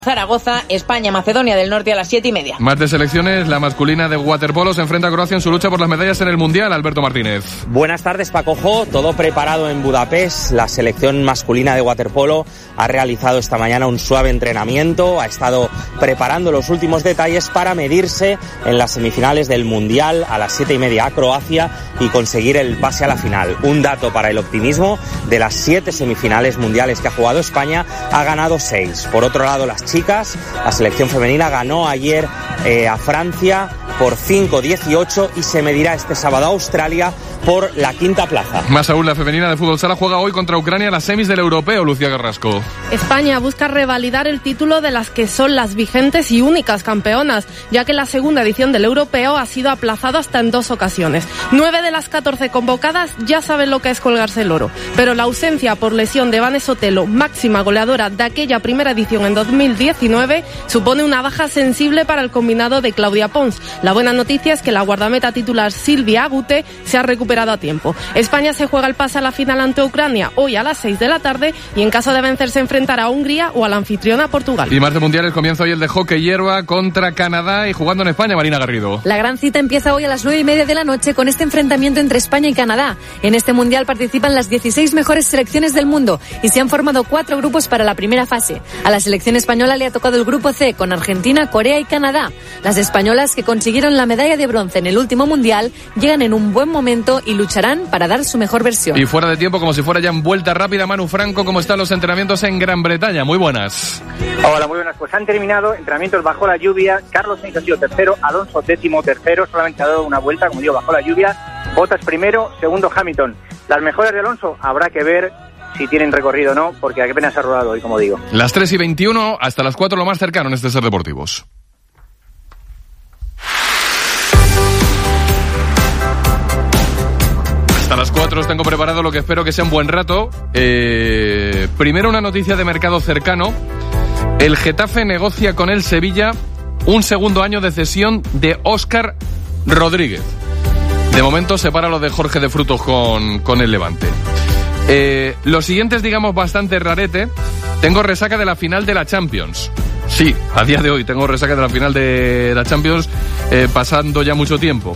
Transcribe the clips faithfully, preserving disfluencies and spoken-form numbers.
Zaragoza, España, Macedonia del Norte a las siete y media. Más de selecciones, la masculina de waterpolo se enfrenta a Croacia en su lucha por las medallas en el Mundial. Alberto Martínez. Buenas tardes, Paco Jo. Todo preparado en Budapest. La selección masculina de waterpolo ha realizado esta mañana un suave entrenamiento, ha estado preparando los últimos detalles para medirse en las semifinales del Mundial a las siete y media a Croacia y conseguir el pase a la final. Un dato para el optimismo: de las siete semifinales mundiales que ha jugado España, ha ganado seis. Por otro lado, las chicas, la selección femenina ganó ayer eh, a Francia por cinco dieciocho y se medirá este sábado a Australia por la quinta plaza. Más aún, la femenina de fútbol sala juega hoy contra Ucrania las semis del europeo. Lucía Carrasco. España busca revalidar el título de las que son las vigentes y únicas campeonas, ya que la segunda edición del europeo ha sido aplazado hasta en dos ocasiones. Nueve de las catorce convocadas ya saben lo que es colgarse el oro, pero la ausencia por lesión de Vane Sotelo, máxima goleadora de aquella primera edición en dos mil diecinueve, supone una baja sensible para el combinado de Claudia Pons. La buena noticia es que la guardameta titular Silvia Agute se ha recuperado a tiempo. España se juega el pase a la final ante Ucrania hoy a las seis de la tarde y en caso de vencer se enfrentará a Hungría o a la anfitriona Portugal. Y más de mundiales, comienza hoy el de hockey hierba contra Canadá y jugando en España, Marina Garrido. La gran cita empieza hoy a las nueve y media de la noche con este enfrentamiento entre España y Canadá. En este mundial participan las dieciséis mejores selecciones del mundo y se han formado cuatro grupos para la primera fase. A la selección española le ha tocado el grupo C con Argentina, Corea y Canadá. Las españolas, que consiguieron la medalla de bronce en el último mundial, llegan en un buen momento y lucharán para dar su mejor versión. Y fuera de tiempo, como si fuera ya en vuelta rápida, Manu Franco, ¿cómo están los entrenamientos en Gran Bretaña? Muy buenas. Hola, muy buenas. Pues han terminado entrenamientos bajo la lluvia. Carlos Sainz ha sido tercero, Alonso décimo tercero, solamente ha dado una vuelta, como digo, bajo la lluvia. Bottas primero, segundo Hamilton. Las mejores de Alonso habrá que ver si tienen recorrido o no, porque apenas ha rodado hoy, como digo. Las tres y veintiuno, hasta las cuatro lo más cercano en este Ser Deportivos. A las cuatro os tengo preparado lo que espero que sea un buen rato. Eh, primero, una noticia de mercado cercano. El Getafe negocia con el Sevilla un segundo año de cesión de Óscar Rodríguez. De momento separa lo de Jorge de Frutos con, con el Levante. Eh, lo siguiente es, digamos, bastante rarete. Tengo resaca de la final de la Champions. Sí, a día de hoy tengo resaca de la final de la Champions, eh, pasando ya mucho tiempo.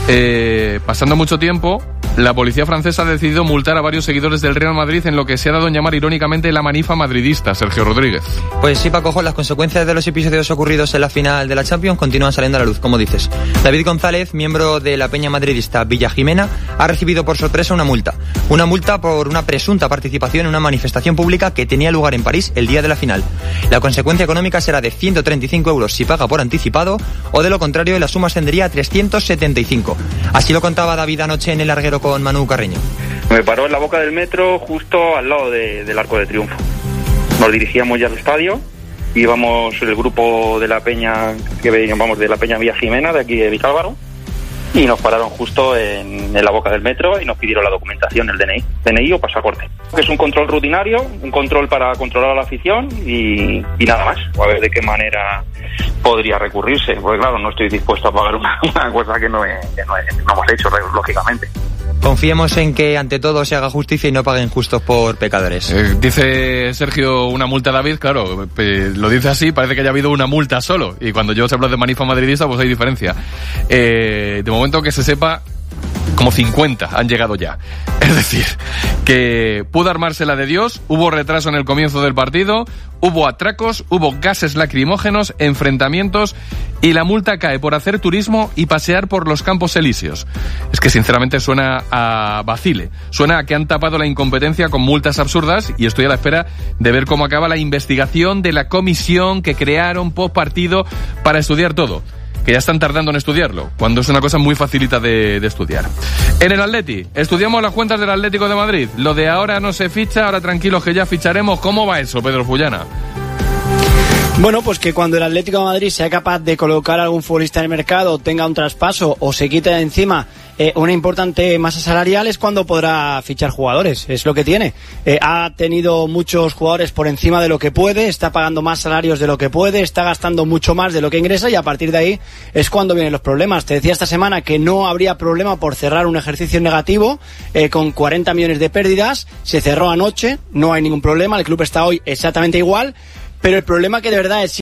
Eh, pasando mucho tiempo, la policía francesa ha decidido multar a varios seguidores del Real Madrid en lo que se ha dado en llamar irónicamente la manifa madridista. Sergio Rodríguez. Pues sí, Paco Jo, las consecuencias de los episodios ocurridos en la final de la Champions continúan saliendo a la luz, como dices. David González, miembro de la peña madridista Villa Jimena, ha recibido por sorpresa una multa. Una multa por una presunta participación en una manifestación pública que tenía lugar en París el día de la final. La consecuencia económica será de ciento treinta y cinco euros si paga por anticipado, o de lo contrario la suma ascendería a trescientos setenta y cinco. Así lo contaba David anoche en el larguero con Manu Carreño. Me paró en la boca del metro, justo al lado de, del Arco de Triunfo. Nos dirigíamos ya al estadio, íbamos el grupo de la peña, que veníamos de la peña Villa Jimena, de aquí de Vicálvaro, y nos pararon justo en, en la boca del metro y nos pidieron la documentación, el D N I, D N I o pasaporte. Es un control rutinario, un control para controlar a la afición y, y nada más. A ver de qué manera podría recurrirse, porque claro, no estoy dispuesto a pagar una, una cosa que no, he, que no, he, no hemos hecho, lógicamente. Confiemos en que ante todo se haga justicia y no paguen justos por pecadores. Eh, dice Sergio una multa a David, claro, eh, lo dice así, parece que haya habido una multa solo. Y cuando yo os hablo de manifa madridista, pues hay diferencia. Eh, de momento que se sepa, como cincuenta han llegado ya. Es decir, que pudo armarse la de Dios, hubo retraso en el comienzo del partido, hubo atracos, hubo gases lacrimógenos, enfrentamientos y la multa cae por hacer turismo y pasear por los Campos Elíseos. Es que sinceramente suena a vacile, suena a que han tapado la incompetencia con multas absurdas y estoy a la espera de ver cómo acaba la investigación de la comisión que crearon post partido para estudiar todo. Que ya están tardando en estudiarlo, cuando es una cosa muy facilita de, de estudiar. En el Atleti, estudiamos las cuentas del Atlético de Madrid. Lo de ahora no se ficha, ahora tranquilos que ya ficharemos. ¿Cómo va eso, Pedro Fullana? Bueno, pues que cuando el Atlético de Madrid sea capaz de colocar a algún futbolista en el mercado, tenga un traspaso o se quite de encima eh, una importante masa salarial, es cuando podrá fichar jugadores. Es lo que tiene. Eh, ha tenido muchos jugadores por encima de lo que puede, está pagando más salarios de lo que puede, está gastando mucho más de lo que ingresa y a partir de ahí es cuando vienen los problemas. Te decía esta semana que no habría problema por cerrar un ejercicio negativo eh, con cuarenta millones de pérdidas. Se cerró anoche, no hay ningún problema, el club está hoy exactamente igual. pero el problema que de verdad es